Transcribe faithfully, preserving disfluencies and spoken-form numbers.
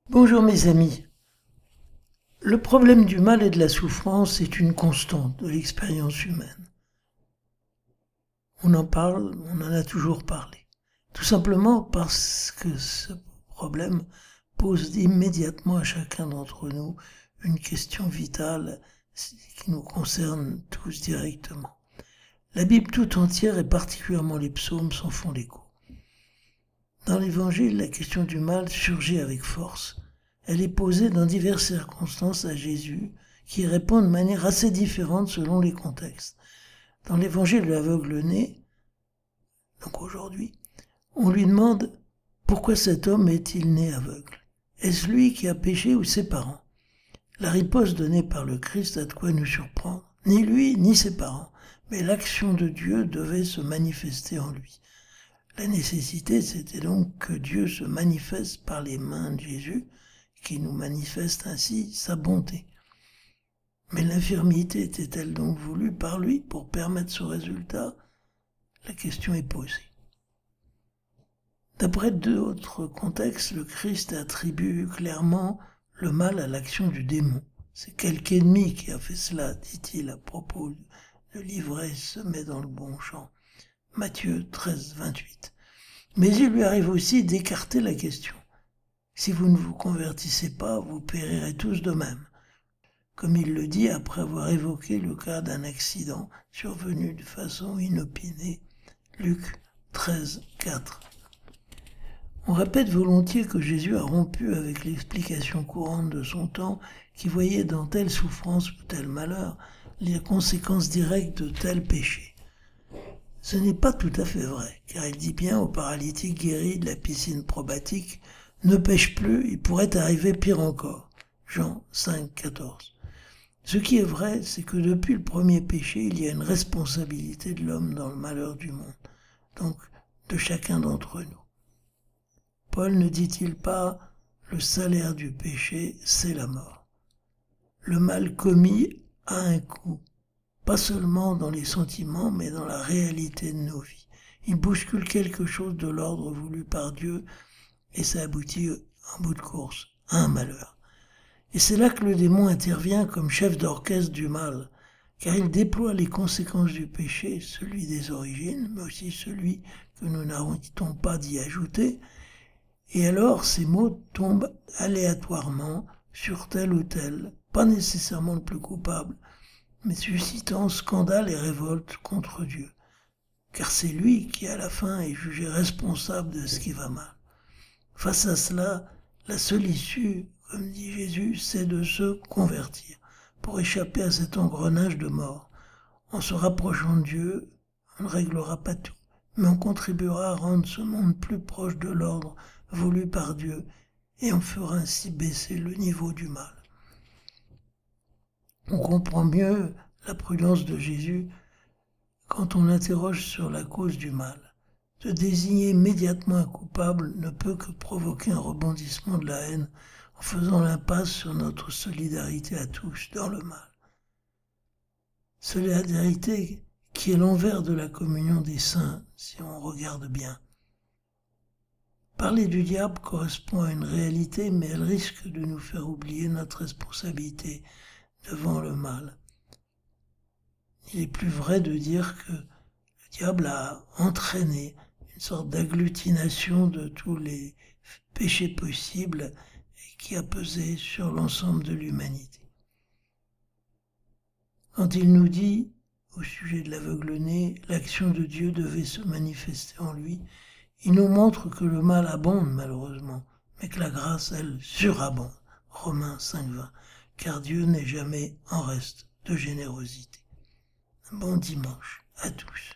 Bonjour mes amis. Le problème du mal et de la souffrance est une constante de l'expérience humaine. On en parle, on en a toujours parlé. Tout simplement parce que ce problème pose immédiatement à chacun d'entre nous une question vitale qui nous concerne tous directement. La Bible tout entière et particulièrement les psaumes s'en font l'écho. Dans l'Évangile, la question du mal surgit avec force. Elle est posée dans diverses circonstances à Jésus, qui répond de manière assez différente selon les contextes. Dans l'Évangile de l'aveugle-né, donc aujourd'hui, on lui demande « Pourquoi cet homme est-il né aveugle ? Est-ce lui qui a péché ou ses parents ?» La réponse donnée par le Christ a de quoi nous surprendre. Ni lui, ni ses parents, mais l'action de Dieu devait se manifester en lui. La nécessité, c'était donc que Dieu se manifeste par les mains de Jésus, qui nous manifeste ainsi sa bonté. Mais l'infirmité était-elle donc voulue par lui pour permettre ce résultat ? La question est posée. D'après d'autres contextes, le Christ attribue clairement le mal à l'action du démon. C'est quelque ennemi qui a fait cela, dit-il à propos de l'ivresse semée dans le bon champ. Matthieu treize, vingt-huit. Mais il lui arrive aussi d'écarter la question. Si vous ne vous convertissez pas, vous périrez tous de même. Comme il le dit après avoir évoqué le cas d'un accident survenu de façon inopinée. Luc treize, quatre. On répète volontiers que Jésus a rompu avec l'explication courante de son temps qui voyait dans telle souffrance ou tel malheur les conséquences directes de tel péché. Ce n'est pas tout à fait vrai, car il dit bien au paralytique guéri de la piscine probatique « Ne pêche plus, il pourrait arriver pire encore ». Jean cinq, quatorze. Ce qui est vrai, c'est que depuis le premier péché, il y a une responsabilité de l'homme dans le malheur du monde, donc de chacun d'entre nous. Paul ne dit-il pas « Le salaire du péché, c'est la mort ». Le mal commis a un coût. Pas seulement dans les sentiments, mais dans la réalité de nos vies. Il bouscule quelque chose de l'ordre voulu par Dieu et ça aboutit en bout de course à un malheur. Et c'est là que le démon intervient comme chef d'orchestre du mal, car il déploie les conséquences du péché, celui des origines, mais aussi celui que nous n'arrêtons pas d'y ajouter, et alors ces mots tombent aléatoirement sur tel ou tel, pas nécessairement le plus coupable, mais suscitant scandale et révolte contre Dieu. Car c'est lui qui, à la fin, est jugé responsable de ce qui va mal. Face à cela, la seule issue, comme dit Jésus, c'est de se convertir, pour échapper à cet engrenage de mort. En se rapprochant de Dieu, on ne réglera pas tout, mais on contribuera à rendre ce monde plus proche de l'ordre voulu par Dieu, et on fera ainsi baisser le niveau du mal. On comprend mieux la prudence de Jésus quand on l'interroge sur la cause du mal. De désigner immédiatement un coupable ne peut que provoquer un rebondissement de la haine en faisant l'impasse sur notre solidarité à tous dans le mal. Solidarité qui est l'envers de la communion des saints, si on regarde bien. Parler du diable correspond à une réalité, mais elle risque de nous faire oublier notre responsabilité devant le mal. Il est plus vrai de dire que le diable a entraîné une sorte d'agglutination de tous les péchés possibles et qui a pesé sur l'ensemble de l'humanité. Quand il nous dit, au sujet de l'aveugle-né, l'action de Dieu devait se manifester en lui, il nous montre que le mal abonde malheureusement, mais que la grâce, elle, surabonde. Romains cinq, vingt. Car Dieu n'est jamais en reste de générosité. Bon dimanche à tous.